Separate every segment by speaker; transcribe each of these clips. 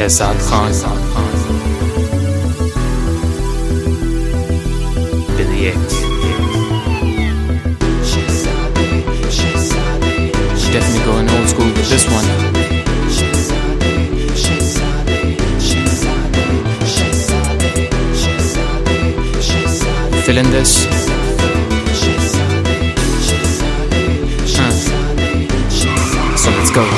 Speaker 1: Shahzad Khan Billy X. Definitely going old school with this one. Feeling this? So let's go.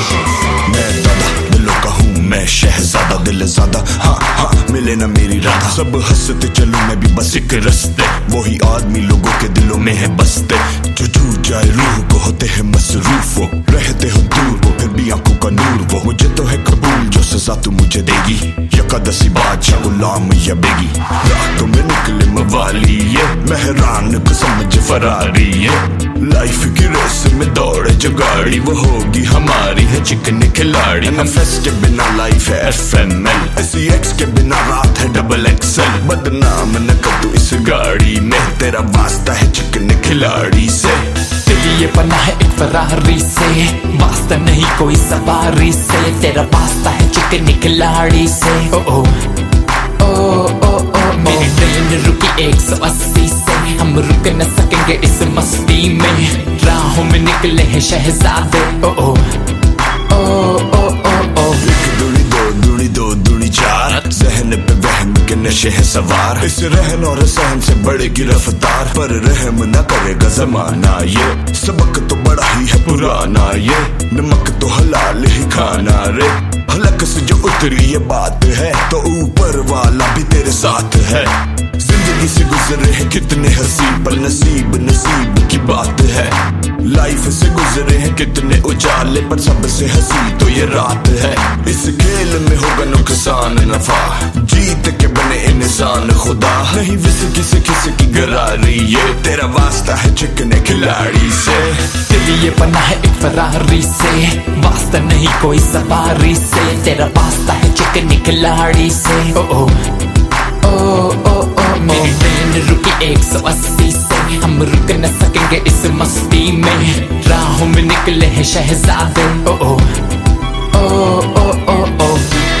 Speaker 2: मैं शहजादा दिलज़ादा हाँ हाँ मिले ना मेरी राधा सब हंसते चलूं मैं भी बस एक रस्ते वही आदमी लोगों के दिलों में है बसते जो छू जाए रूह को होते हैं मसरूफ वो रहते हो दूर वो फिर भी आंखों का नूर वो मुझे तो है कबूल जो सजा तू मुझे देगी यकादसी बादशाह गुलाम या बेगी रातों में निकले मवाली ये मेहरान को समझ फरारी ये लाइफ की रेस में दौड़े जो गाड़ी वो होगी हमारी है चिकन खिलाड़ी एफएस के बिना लाइफ है एफएमएल एसईएक्स के बिना रात है डबल एक्सएल बदनाम न कर तू इस गाड़ी में तेरा वास्ता है चिकन खिलाड़ी से
Speaker 3: तेरी ये पन्ना है एक फरारी से वास्ता नहीं कोई सवारी से तेरा वास्ता है चिकन खिलाड़ी से ओ ओ ओ ओ ओ मेरी ट्रेन रुकी 180 से हम रुक न सकेंगे इस मस्ती में राहों में निकले हैं शहजादे ओ ओ ओ ओ ओ ओ
Speaker 2: दो दूनी चार जहन पे वहम के नशे है सवार इस रहन और सहन से बढ़ेगी रफ्तार पर रहम न करेगा जमाना ये सबक तो बड़ा ही है पुराना ये नमक तो हलाल ही खाना रे हलक से जो उतरी ये बात है तो ऊपर वाला भी तेरे साथ है जिंदगी से गुजरे हैं कितने हंसी पल नसीब नसीब की बात है लाइफ से गुजरे हैं कितने उजाले पर सबसे हंसी तो ये रात है इस खेल में होगा नुकसान नफा जीत के बने इंसान खुदा नहीं विस्की से किसी की गरारी ये तेरा वास्ता है चिकने खिलाड़ी से
Speaker 3: तेरी ये पन्ना है एक फरारी से वास्ता नहीं कोई सवारी से तेरा वास्ता है चिकन खिलाड़ी से ओ ओ ओ ओ ओ मेरी ट्रेन रुकी 180 से हम रुक न सकेंगे इस मस्ती में राहों में निकले हैं शहजादे ओ ओ ओ ओ ओ ओ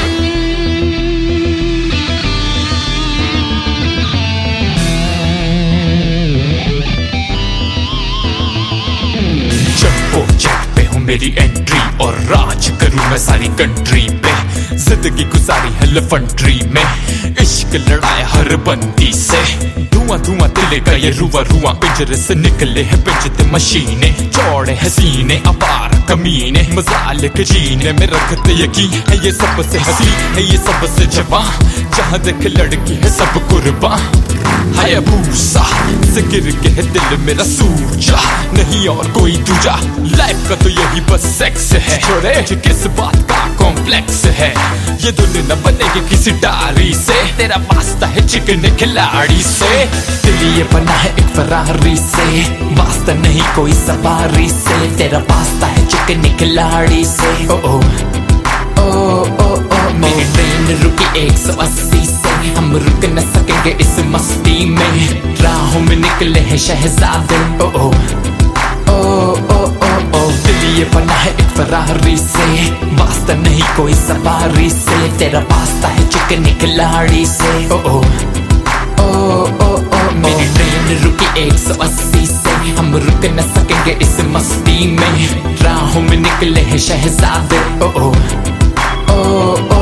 Speaker 3: जंपो जेट पे हूँ मेरी एंट्री और राज करूँ मैं सारी कंट्री पे जिंदगी गुजारी है लफंट्री में इश्क लड़ाया हर बंदी से धुआं धुआं तिलेगा ये रुआ रुआ पिंजरे से निकले हैं पिंजते मशीने चौड़े हसीने अपार कमीने मजाल के जीने में रखते यकीन है ये सबसे हसी है ये सबसे जवां जहाँ देखे लड़की है सब कुर्बान हायाबूसा से गिर के है दिल मेरा सूजा नहीं और कोई दूजा लाइफ का तो यही बस सेक्स है छोड़े किस बात का कॉम्प्लेक्स है ये दुनिया बनेगी किसी डारी से तेरा वास्ता है चिकन खिलाड़ी से तेरी ये पन्ना है एक फरारी से वास्ता नहीं कोई सवारी से तेरा वास्ता है चिकन खिलाड़ी से ओ ओ ओ ओ ओ मेरी ट्रेन रुकी 180 से हम रुक न सकेंगे इस मस्ती में राहों में निकले हैं शहजादे ओ ओ ओ ओ ओ ओ तेरी ये पन्ना है एक फरारी से वास्ता नहीं कोई सवारी से तेरा वास्ता है चिकन खिलाड़ी से ओ ओ ओ ओ ओ मेरी ट्रेन रुकी 180 से हम रुक न सकेंगे इस मस्ती में राहों में निकले हैं शहजादे ओ ओ ओ